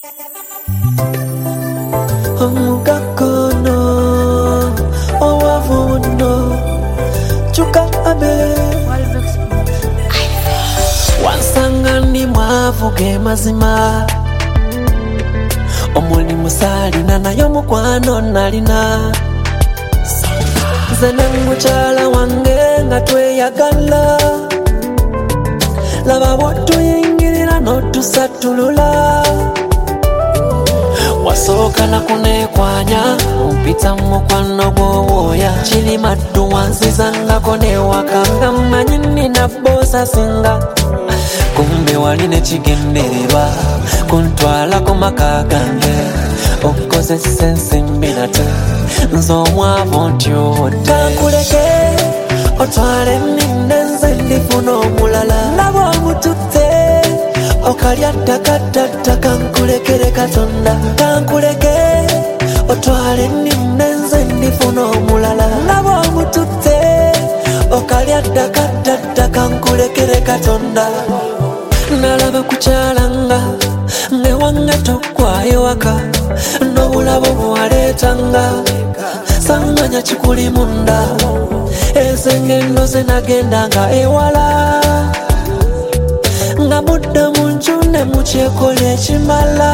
Omugakono owavuno chuka abe wansanga ndi mwavu ge mazima omulimu salina nayo mukwano nalina nze ne mukyala wange nga tweyagala laba bwotuyingirira n'otusatulula wasooka nakuneekwanya ompita mu mukwano gw'obwoya kirimaddu wanzizangako newakanga mmanyi nina boosa singa kumbe wali nekigendererwa kuntwalako maka gange okozesa ensimbi nate nze omwavu ntyodde kankuleke otwale nninde nze ndifuna omulala laba omututte okalya ttaka kankulekere Katonda kankuleke otwale nninde nze ndifuna omulala laba omututte okalya ttaka kankulekere Katonda nalaba kukyalanga newange tokwayo waka n'obulabo bwaleetanga sanganya kikuli munda ezengendo ze nagendanga ewala nga mudda mu njune mukyekola ekimala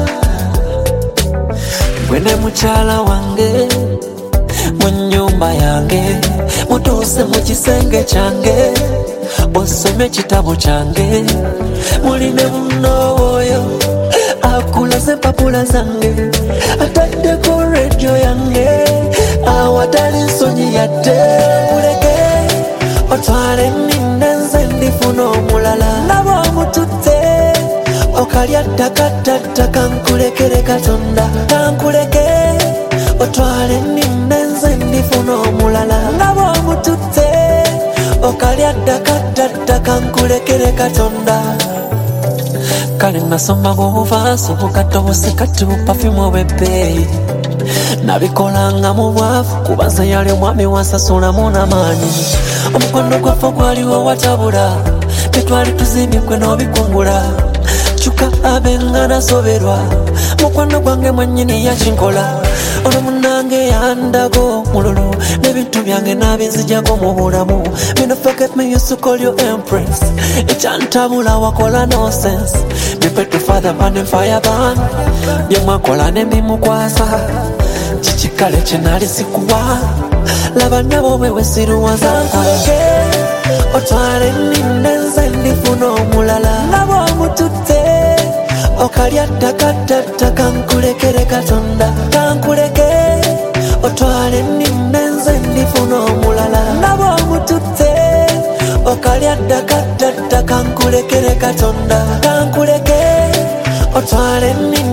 gwe ne mukyala wange mu nnyumba yange mutuuse mu kisenge kyange osome ekitabo kyange muline munooyo akulaze empapula zange ataddeko redio yange awatali nsonyi yadde kuleke otwale nninde nze ndifuna omulala laba omututte okalya ttaka kankulekere Katonda kankuleke otwale nninde nze ndifuna omulala laba omututte okalya ttaka kankulekere Katonda kale nasoma g'obuvaasi obukadde obusikati bupafimu obw'ebbeeyi nabikolanga mu bwavu kuba nze yali omwami wansasulamu n'amaanyi omukono gwaffe gwaliwo watabula tetwali tuzimbye gwe n'obikungula kyuka abenga nasoberwa mukwano gwange mwennyini yakinkola ono munnange yandago mululu n'ebintu byange nabinzijago mu bulamu bino forget me used to call you empress ekyantabula wakola nonsense bipetto father burning fire ban byemwakola nebimukwasa kikikale kyenali sikuwa laba nabo bwewe siruwaza nkuleke otwale nninde nze ndifuna omulala laba omututte okalya ttaka kankulekere Katonda kankuleke otwale nninde nze ndifuna omulala laba omututte okalya ttaka kankulekere Katonda kankuleke otwale nninde